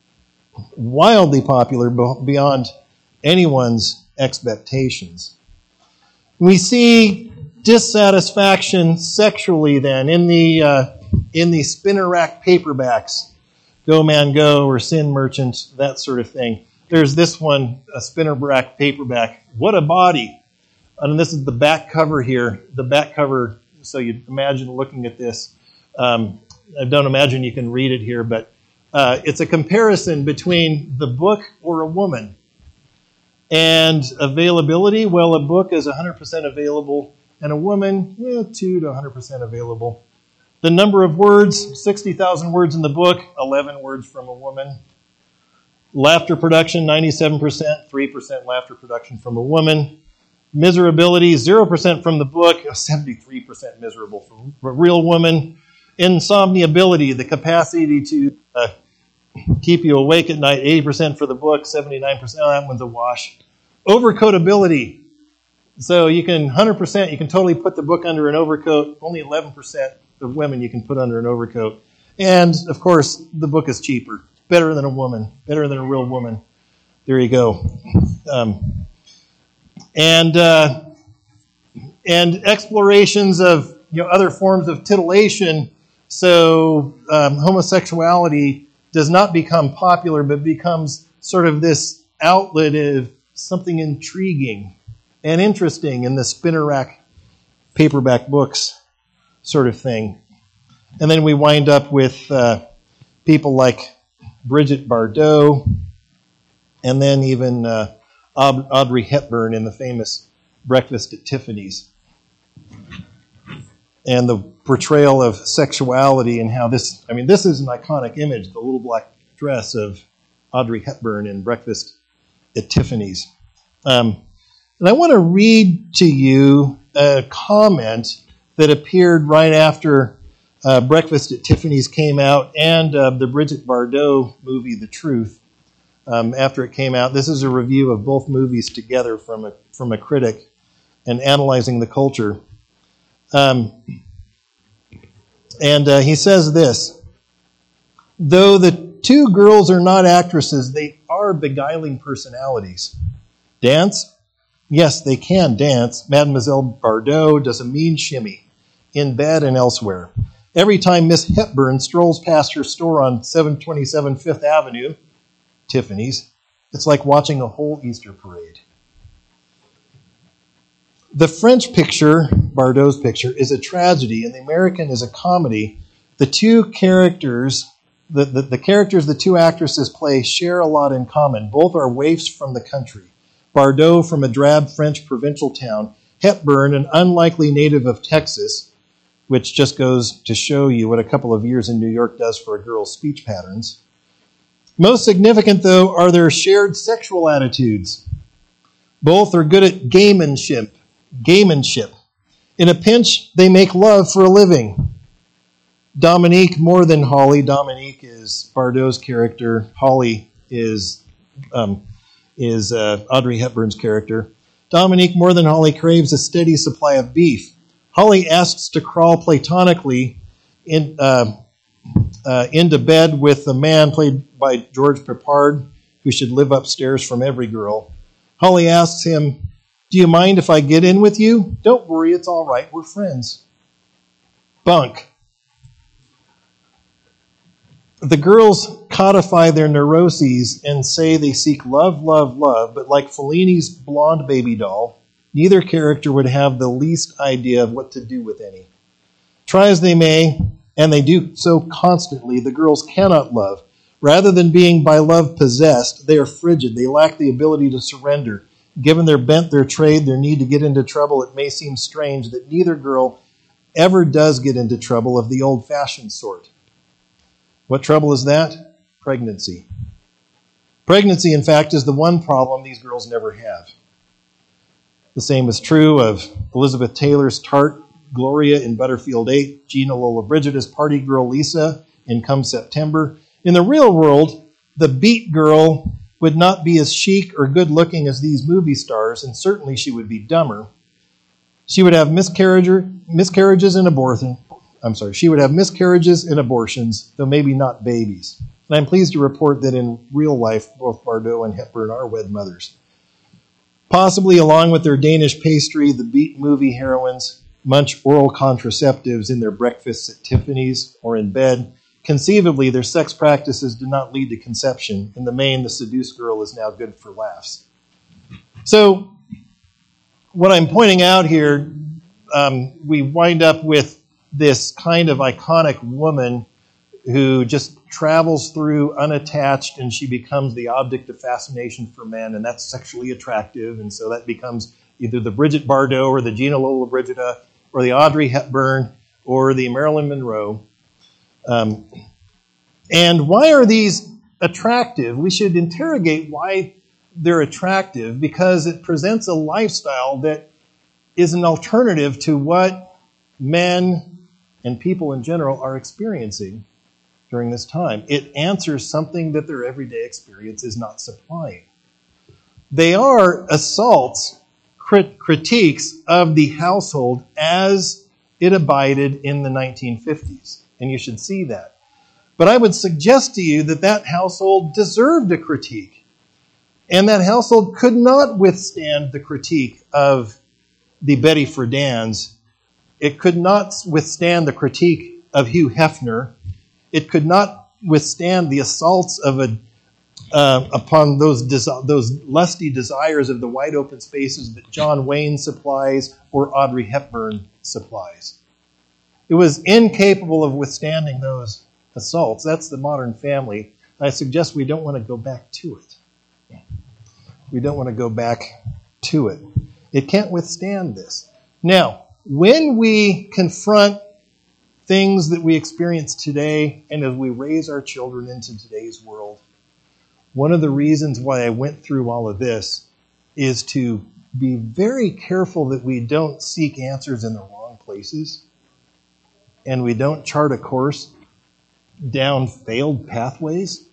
Wildly popular beyond anyone's expectations. We see dissatisfaction sexually then in the uh, in the spinner rack paperbacks, Go Man Go or Sin Merchant, that sort of thing. There's this one, a spinner rack paperback. What a body! And this is the back cover here. The back cover, so you imagine looking at this. Um, I don't imagine you can read it here, but uh, it's a comparison between the book or a woman. And availability, well, a book is one hundred percent available, and a woman, eh, two to one hundred percent available. The number of words, sixty thousand words in the book, eleven words from a woman. Laughter production, ninety-seven percent, three percent laughter production from a woman. Miserability, zero percent from the book, seventy-three percent miserable from a real woman. Insomniability, the capacity to uh, keep you awake at night, eighty percent for the book, seventy-nine percent, oh, that one's a wash. Overcoatability, so you can, one hundred percent, you can totally put the book under an overcoat, only eleven percent of women you can put under an overcoat. And, of course, the book is cheaper, better than a woman, better than a real woman. There you go. Um, and uh, and explorations of, you know, other forms of titillation. So um, homosexuality does not become popular, but becomes sort of this outlet of something intriguing and interesting in the spinner rack paperback books sort of thing. And then we wind up with uh, people like Brigitte Bardot, and then even uh, Audrey Hepburn in the famous Breakfast at Tiffany's. And the portrayal of sexuality and how this, I mean, this is an iconic image, the little black dress of Audrey Hepburn in Breakfast at Tiffany's. Um, and I want to read to you a comment that appeared right after uh, Breakfast at Tiffany's came out and uh, the Brigitte Bardot movie, The Truth, um, after it came out. This is a review of both movies together from a, from a critic and analyzing the culture. Um, and uh, he says this: though the two girls are not actresses, they are beguiling personalities. Dance? Yes, they can dance. Mademoiselle Bardot does a mean shimmy, in bed and elsewhere. Every time Miss Hepburn strolls past her store on seven twenty-seven Fifth Avenue, Tiffany's, it's like watching a whole Easter parade. The French picture, Bardot's picture, is a tragedy, and the American is a comedy. The two characters, the, the, the characters the two actresses play share a lot in common. Both are waifs from the country. Bardot from a drab French provincial town, Hepburn, an unlikely native of Texas, which just goes to show you what a couple of years in New York does for a girl's speech patterns. Most significant, though, are their shared sexual attitudes. Both are good at gamemanship. Gamemanship. In a pinch, they make love for a living. Dominique, more than Holly. Dominique is Bardot's character. Holly is um, is uh, Audrey Hepburn's character. Dominique, more than Holly, craves a steady supply of beef. Holly asks to crawl platonically in, uh, uh, into bed with the man played by George Peppard, who should live upstairs from every girl. Holly asks him, "Do you mind if I get in with you?" "Don't worry, it's all right. We're friends." Bunk. The girls codify their neuroses and say they seek love, love, love, but like Fellini's blonde baby doll, neither character would have the least idea of what to do with any. Try as they may, and they do so constantly, the girls cannot love. Rather than being by love possessed, they are frigid. They lack the ability to surrender. Given their bent, their trade, their need to get into trouble, it may seem strange that neither girl ever does get into trouble of the old-fashioned sort. What trouble is that? Pregnancy. Pregnancy, in fact, is the one problem these girls never have. The same is true of Elizabeth Taylor's tart Gloria in Butterfield eight, Gina Lollobrigida's party girl Lisa in Come September. In the real world, the beat girl would not be as chic or good-looking as these movie stars, and certainly she would be dumber. She would have miscarriage, miscarriages and abortion. I'm sorry, she would have miscarriages and abortions, though maybe not babies. And I'm pleased to report that in real life, both Bardot and Hepburn are wed mothers. Possibly, along with their Danish pastry, the beat movie heroines munch oral contraceptives in their breakfasts at Tiffany's or in bed. Conceivably, their sex practices do not lead to conception. In the main, the seduced girl is now good for laughs. So, what I'm pointing out here, um, we wind up with this kind of iconic woman who just travels through unattached, and she becomes the object of fascination for men, and that's sexually attractive, and so that becomes either the Brigitte Bardot or the Gina Lollobrigida or the Audrey Hepburn or the Marilyn Monroe. Um, and why are these attractive? We should interrogate why they're attractive, because it presents a lifestyle that is an alternative to what men and people in general are experiencing during this time. It answers something that their everyday experience is not supplying. They are assaults, crit- critiques of the household as it abided in the nineteen fifties. And you should see that. But I would suggest to you that that household deserved a critique. And that household could not withstand the critique of the Betty Friedan's. It could not withstand the critique of Hugh Hefner. It could not withstand the assaults of a uh, upon those des- those lusty desires of the wide open spaces that John Wayne supplies or Audrey Hepburn supplies. It was incapable of withstanding those assaults. That's the modern family. I suggest we don't want to go back to it. We don't want to go back to it. It can't withstand this. Now, when we confront things that we experience today and as we raise our children into today's world, one of the reasons why I went through all of this is to be very careful that we don't seek answers in the wrong places and we don't chart a course down failed pathways.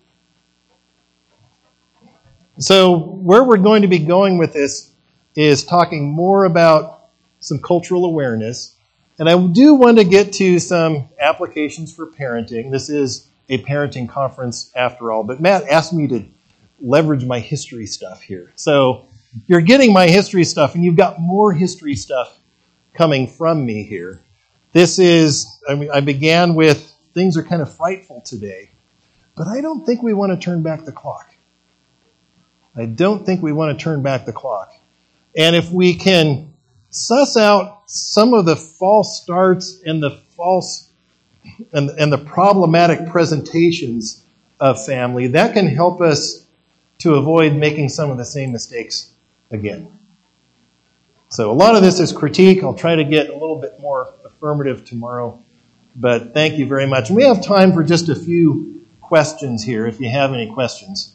So where we're going to be going with this is talking more about some cultural awareness. And I do want to get to some applications for parenting. This is a parenting conference after all. But Matt asked me to leverage my history stuff here. So you're getting my history stuff, and you've got more history stuff coming from me here. This is, I mean, I began with things are kind of frightful today, but I don't think we want to turn back the clock. I don't think we want to turn back the clock. And if we can suss out some of the false starts and the false and, and the problematic presentations of family, that can help us to avoid making some of the same mistakes again. So a lot of this is critique. I'll try to get a little bit more affirmative tomorrow. But thank you very much. And we have time for just a few questions here, if you have any questions.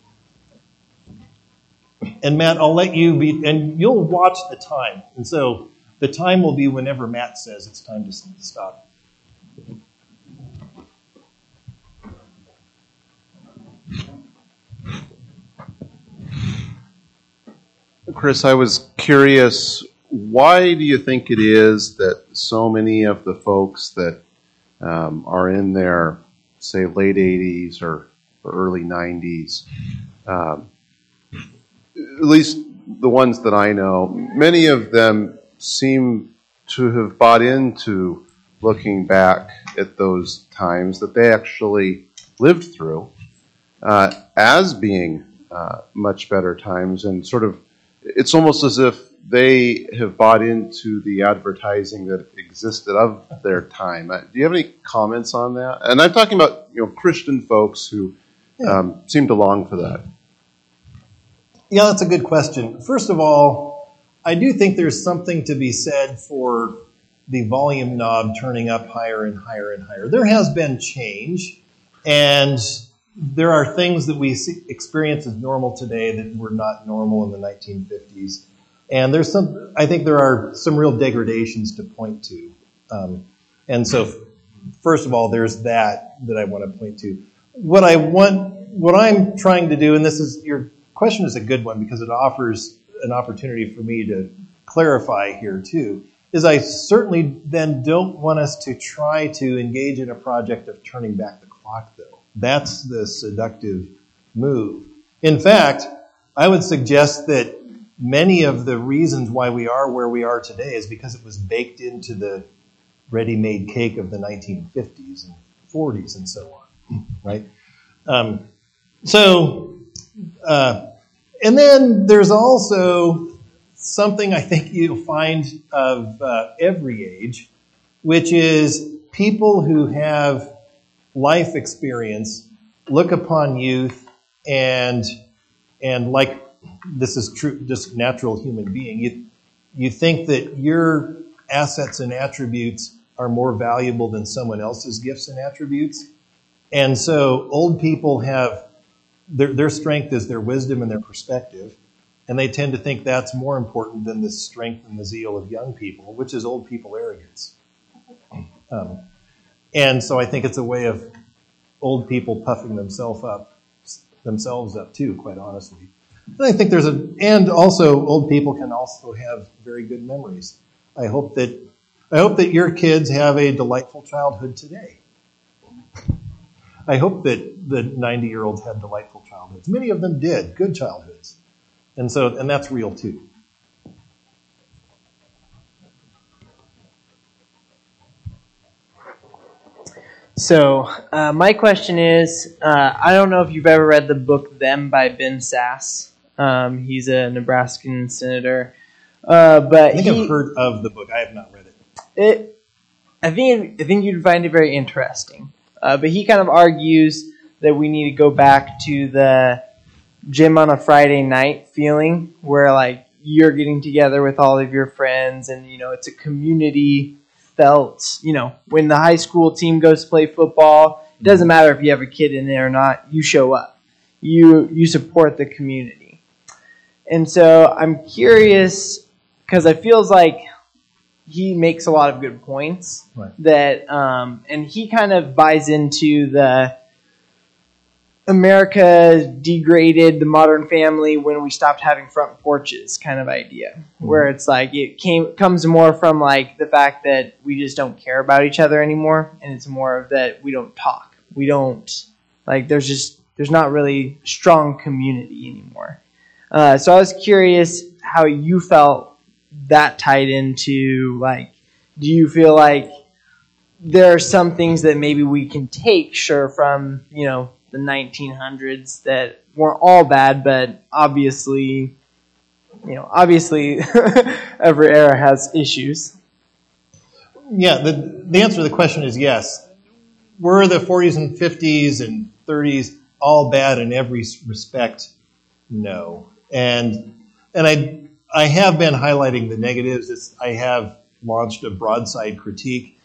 And Matt, I'll let you be, and you'll watch the time. And so the time will be whenever Matt says it's time to stop. Chris, I was curious, why do you think it is that so many of the folks that um, are in their, say, late eighties or, or early nineties, um, at least the ones that I know, many of them seem to have bought into looking back at those times that they actually lived through uh, as being uh, much better times, and sort of it's almost as if they have bought into the advertising that existed of their time. Uh, do you have any comments on that? And I'm talking about, you know, Christian folks who um, seem to long for that. Yeah, that's a good question. First of all, I do think there's something to be said for the volume knob turning up higher and higher and higher. There has been change, and there are things that we see, experience as normal today that were not normal in the nineteen fifties. And there's some, I think there are some real degradations to point to. Um, and so, first of all, there's that that I want to point to. What I want, what I'm trying to do, and this is, your question is a good one because it offers an opportunity for me to clarify here too, is I certainly then don't want us to try to engage in a project of turning back the clock, though. That's the seductive move. In fact, I would suggest that many of the reasons why we are where we are today is because it was baked into the ready-made cake of the nineteen fifties and forties and so on, right? Um, so, uh, and then there's also something I think you'll find of uh, every age, which is people who have life experience look upon youth and and like this is true, just natural human being. You you think that your assets and attributes are more valuable than someone else's gifts and attributes, and so old people have their their strength is their wisdom and their perspective, and they tend to think that's more important than the strength and the zeal of young people, which is old people arrogance. Um, And so I think it's a way of old people puffing themselves up, themselves up too, quite honestly. And I think there's a, and also old people can also have very good memories. I hope that, I hope that your kids have a delightful childhood today. I hope that the ninety-year-olds had delightful childhoods. Many of them did, good childhoods. And so, and that's real too. So, uh, my question is, uh, I don't know if you've ever read the book Them by Ben Sass. Um, he's a Nebraskan senator. Uh, but I think he, I've heard of the book. I have not read it. it I think I think you'd find it very interesting. Uh, but he kind of argues that we need to go back to the gym on a Friday night feeling, where like you're getting together with all of your friends, and you know it's a community felt. You know, when the high school team goes to play football, it doesn't matter if you have a kid in there or not. You show up. You you support the community. And so I'm curious because it feels like he makes a lot of good points. Right. That um, and he kind of buys into the America degraded the modern family when we stopped having front porches kind of idea, mm-hmm. where it's like it came comes more from like the fact that we just don't care about each other anymore, and it's more of that we don't talk, we don't like there's just there's not really strong community anymore. Uh, so I was curious how you felt that tied into like, do you feel like there are some things that maybe we can take sure from you know the nineteen hundreds that weren't all bad, but obviously, you know, obviously every era has issues. Yeah, the, the answer to the question is yes. Were the forties and fifties and thirties all bad in every respect? No. And and I I have been highlighting the negatives. It's, I have launched a broadside critique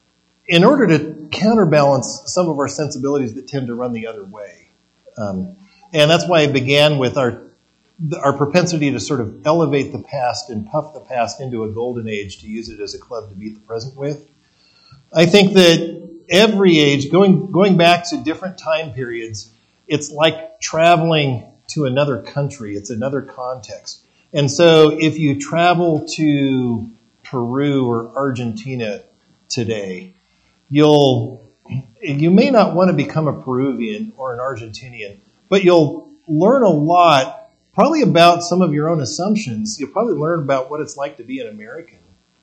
in order to counterbalance some of our sensibilities that tend to run the other way. Um, and that's why I began with our our propensity to sort of elevate the past and puff the past into a golden age to use it as a club to beat the present with. I think that every age, going going back to different time periods, it's like traveling to another country. It's another context. And so if you travel to Peru or Argentina today, you'll you may not want to become a Peruvian or an Argentinian, but you'll learn a lot, probably about some of your own assumptions. You'll probably learn about what it's like to be an American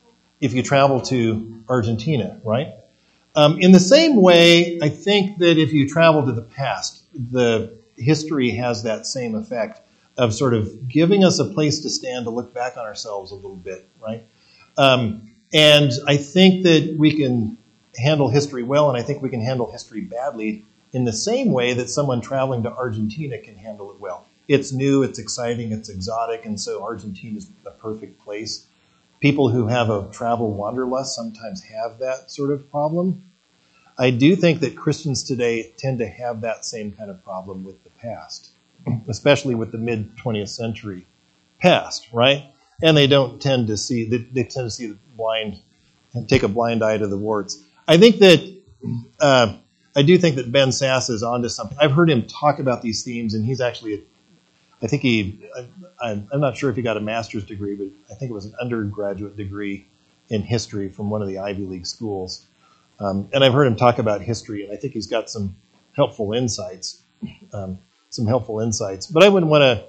if you travel to Argentina, right? Um, in the same way, I think that if you travel to the past, the history has that same effect of sort of giving us a place to stand to look back on ourselves a little bit, right? Um, and I think that we can handle history well, and I think we can handle history badly in the same way that someone traveling to Argentina can handle it well. It's new, it's exciting, it's exotic, and so Argentina is the perfect place. People who have a travel wanderlust sometimes have that sort of problem. I do think that Christians today tend to have that same kind of problem with the past, especially with the mid-twentieth century past, right? And they don't tend to see, they, they tend to see the blind, and take a blind eye to the warts. I think that, uh, I do think that Ben Sass is onto something. I've heard him talk about these themes, and he's actually, a, I think he, I, I'm not sure if he got a master's degree, but I think it was an undergraduate degree in history from one of the Ivy League schools. Um, and I've heard him talk about history, and I think he's got some helpful insights, um, some helpful insights. But I wouldn't want to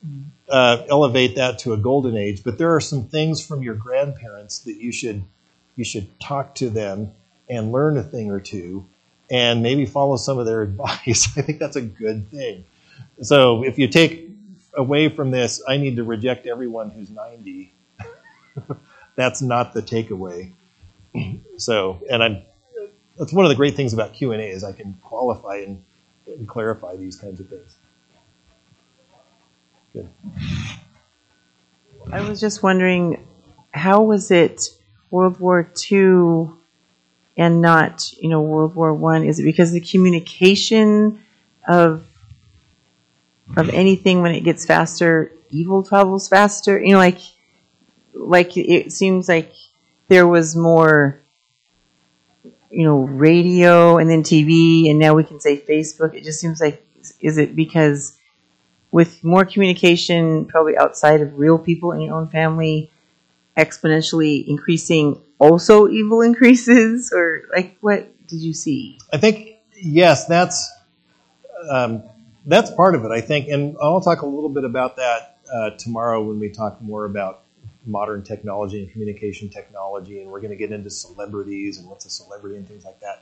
uh, elevate that to a golden age. But there are some things from your grandparents that you should you should talk to them and learn a thing or two, and maybe follow some of their advice. I think that's a good thing. So if you take away from this, I need to reject everyone who's ninety. That's not the takeaway. So, and I'm. That's one of the great things about Q and A is I can qualify and, and clarify these kinds of things. Good. I was just wondering, how was it World War Two and not, you know, World War One? Is it because the communication of of anything, when it gets faster, evil travels faster? You know, like like it seems like there was more, you know, radio and then T V, and now we can say Facebook. It just seems like, is it because with more communication, probably outside of real people in your own family, exponentially increasing, also evil increases? Or like, what did you see? I think, yes, that's um, that's part of it, I think. And I'll talk a little bit about that uh, tomorrow when we talk more about modern technology and communication technology, and we're going to get into celebrities and what's a celebrity and things like that.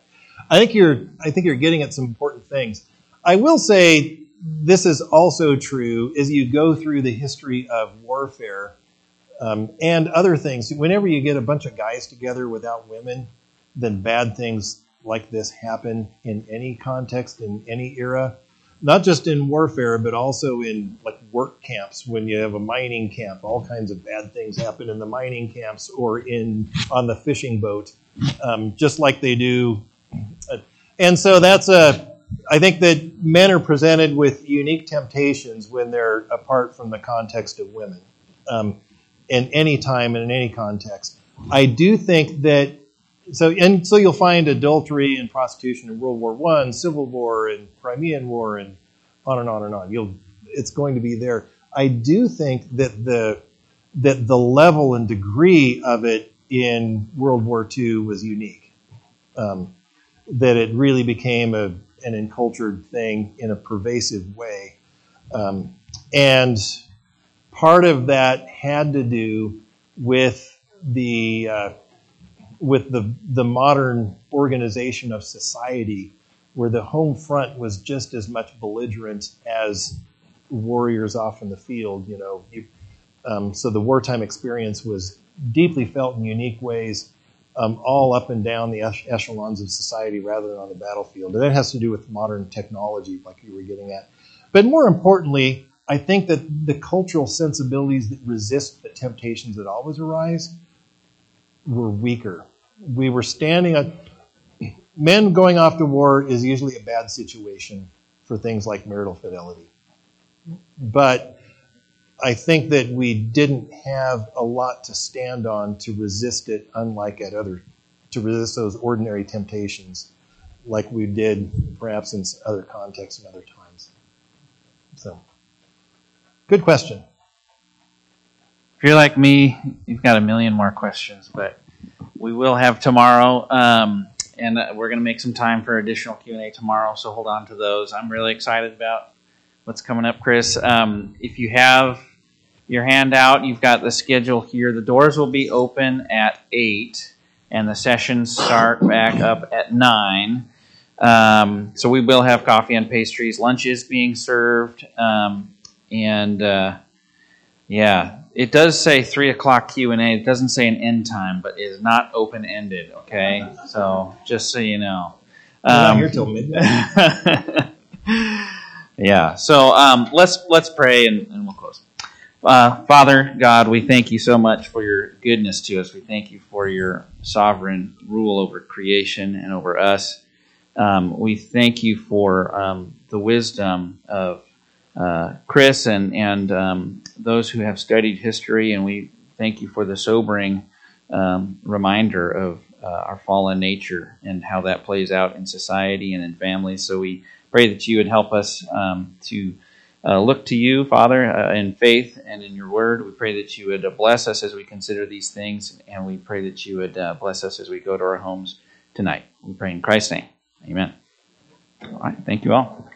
I think you're I think you're getting at some important things. I will say this is also true as you go through the history of warfare um, and other things. Whenever you get a bunch of guys together without women, then bad things like this happen in any context, in any era. Not just in warfare, but also in like work camps. When you have a mining camp, all kinds of bad things happen in the mining camps or in on the fishing boat, um, just like they do. And so that's a. I think that men are presented with unique temptations when they're apart from the context of women, um, in any time and in any context. I do think that. So and so you'll find adultery and prostitution in World War One, Civil War, and Crimean War, and on and on and on. You'll it's going to be there. I do think that the that the level and degree of it in World War Two was unique. Um, that it really became a an encultured thing in a pervasive way, um, and part of that had to do with the uh, with the the modern organization of society, where the home front was just as much belligerent as warriors off in the field. You know, you, um, so the wartime experience was deeply felt in unique ways, um, all up and down the ech- echelons of society, rather than on the battlefield. And that has to do with modern technology, like you were getting at. But more importantly, I think that the cultural sensibilities that resist the temptations that always arise were weaker. We were standing on men going off to war is usually a bad situation for things like marital fidelity. But I think that we didn't have a lot to stand on to resist it, unlike at other, to resist those ordinary temptations like we did perhaps in other contexts and other times. So, good question. If you're like me, you've got a million more questions, but we will have tomorrow, um, and we're going to make some time for additional Q and A tomorrow, so hold on to those. I'm really excited about what's coming up, Chris. Um, if you have your handout, you've got the schedule here. The doors will be open at eight, and the sessions start back up at nine. Um, so we will have coffee and pastries. Lunch is being served, um, and uh, yeah. It does say three o'clock Q and A. It doesn't say an end time, but it is not open-ended, okay? So just so you know. We're not Um, here till midnight. yeah, so um, let's let's pray and, and we'll close. Uh, Father God, we thank you so much for your goodness to us. We thank you for your sovereign rule over creation and over us. Um, we thank you for um, the wisdom of Uh, Chris and and um, those who have studied history, and we thank you for the sobering um, reminder of uh, our fallen nature and how that plays out in society and in families. So we pray that you would help us um, to uh, look to you, Father, uh, in faith and in your word. We pray that you would uh, bless us as we consider these things, and we pray that you would uh, bless us as we go to our homes tonight. We pray in Christ's name. Amen. All right. Thank you all.